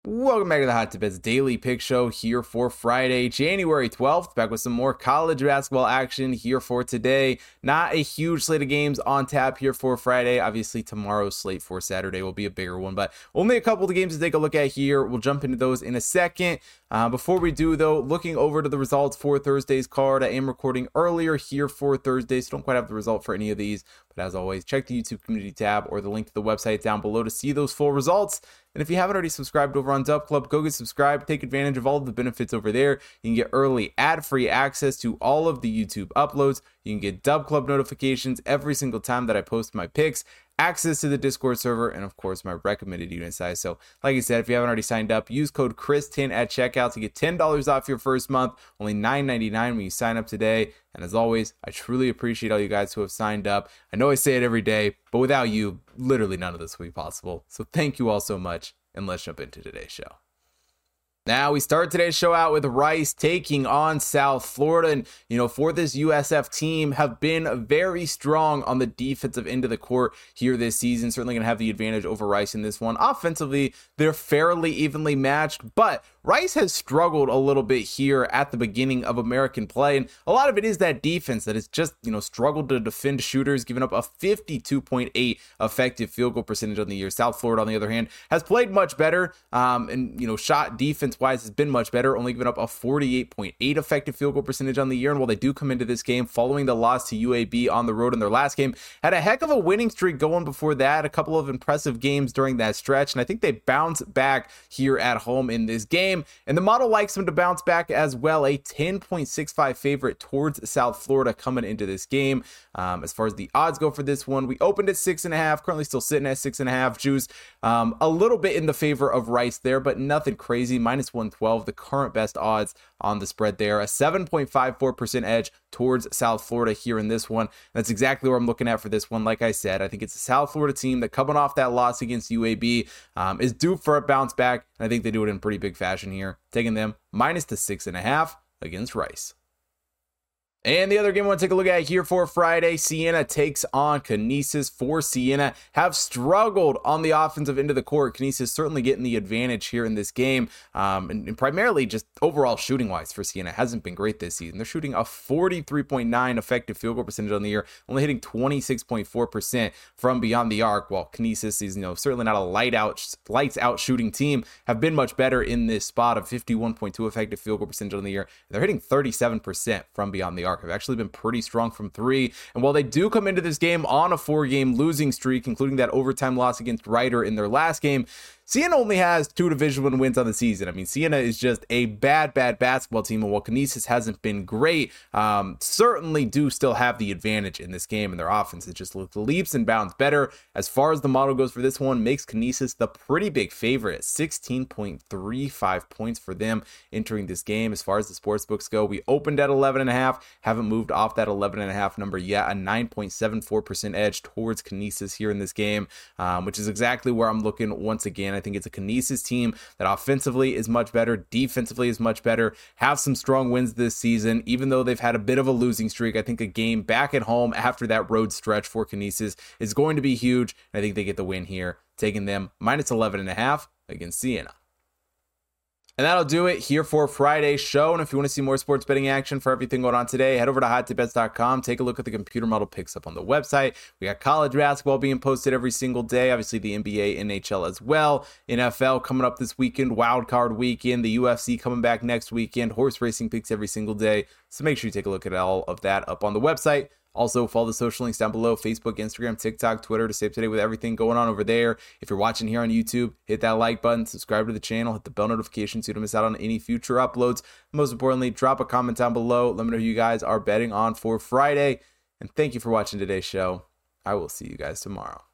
Welcome back to the Hot Tip Bets Daily Pick Show here for Friday, January 12th. Back with some more college basketball action here for today. Not a huge slate of games on tap here for Friday. Obviously, tomorrow's slate for Saturday will be a bigger one, but only a couple of games to take a look at here. We'll jump into those in a second. Before we do, though, looking over to the results for Thursday's card. I am recording earlier here for Thursday, so don't quite have the result for any of these. But as always, check the YouTube community tab or the link to the website down below to see those full results. And if you haven't already subscribed over on Dub Club, go get subscribed. Take advantage of all of the benefits over there. You can get early ad-free access to all of the YouTube uploads. You can get Dub Club notifications every single time that I post my picks, access to the Discord server, and of course my recommended unit size. So like I said, if you haven't already signed up, use code Chris10 at checkout to get $10 off your first month, only $9.99 when you sign up today. And as always, I truly appreciate all you guys who have signed up. I know I say it every day, but without you, literally none of this would be possible. So thank you all so much, and let's jump into today's show. Now we start today's show out with Rice taking on South Florida. And, for this USF team have been very strong on the defensive end of the court here this season. Certainly going to have the advantage over Rice in this one. Offensively, they're fairly evenly matched, but Rice has struggled a little bit here at the beginning of American play. And a lot of it is that defense that has just, struggled to defend shooters, giving up a 52.8 effective field goal percentage on the year. South Florida, on the other hand, has played much better and shot defense wise has been much better, only giving up a 48.8 effective field goal percentage on the year. And while they do come into this game following the loss to UAB on the road in their last game, had a heck of a winning streak going before that, a couple of impressive games during that stretch. And I think they bounce back here at home in this game. And the model likes them to bounce back as well. A 10.65 favorite towards South Florida coming into this game. As far as the odds go for this one, we opened at 6.5, currently still sitting at 6.5 juice. A little bit in the favor of Rice there, but nothing crazy. Minus 112, the current best odds on the spread there. A 7.54% edge towards South Florida here in this one. That's exactly where I'm looking at for this one. Like I said, I think it's a South Florida team that, coming off that loss against UAB, is due for a bounce back. And I think they do it in pretty big fashion here, taking them minus the 6.5 against Rice. And the other game I want to take a look at here for Friday, Siena takes on Canisius. For Siena, have struggled on the offensive end of the court. Canisius certainly getting the advantage here in this game, and primarily just overall shooting wise for Siena hasn't been great this season. They're shooting a 43.9 effective field goal percentage on the year, only hitting 26.4% from beyond the arc. While Canisius is certainly not a lights out shooting team, have been much better in this spot of 51.2 effective field goal percentage on the year. They're hitting 37% from beyond the arc. Have actually been pretty strong from three. And while they do come into this game on a 4-game losing streak, including that overtime loss against Rider in their last game, Siena only has 2 Division I wins on the season. I mean, Siena is just a bad basketball team, and while Canisius hasn't been great, certainly do still have the advantage in this game, and their offense is just leaps and bounds better. As far as the model goes for this one, makes Canisius the pretty big favorite at 16.35 points for them entering this game. As far as the sports books go, we opened at 11.5, haven't moved off that 11.5 number yet, a 9.74% edge towards Canisius here in this game, which is exactly where I'm looking once again. I think it's a Canisius team that offensively is much better, defensively is much better, have some strong wins this season, even though they've had a bit of a losing streak. I think a game back at home after that road stretch for Canisius is going to be huge. And I think they get the win here, taking them minus 11.5 against Siena. And that'll do it here for Friday's show. And if you want to see more sports betting action for everything going on today, head over to hottipbets.com. Take a look at the computer model picks up on the website. We got college basketball being posted every single day. Obviously, the NBA, NHL as well. NFL coming up this weekend, wild card weekend. The UFC coming back next weekend. Horse racing picks every single day. So make sure you take a look at all of that up on the website. Also, follow the social links down below: Facebook, Instagram, TikTok, Twitter, to stay up to date with everything going on over there. If you're watching here on YouTube, hit that like button, subscribe to the channel, hit the bell notification so you don't miss out on any future uploads. Most importantly, drop a comment down below. Let me know who you guys are betting on for Friday. And thank you for watching today's show. I will see you guys tomorrow.